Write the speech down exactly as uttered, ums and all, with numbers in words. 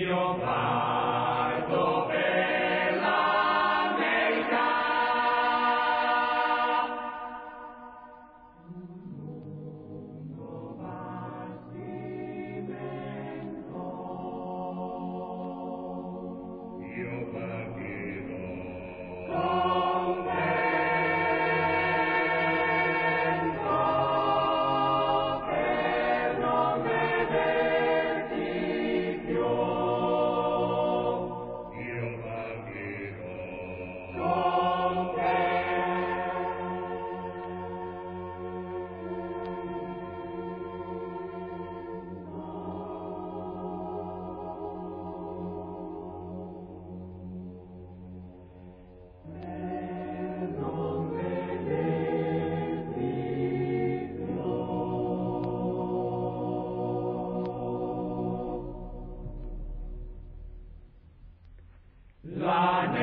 Io parto per l'America. Io partirò contento per non vederti più. Io partirò La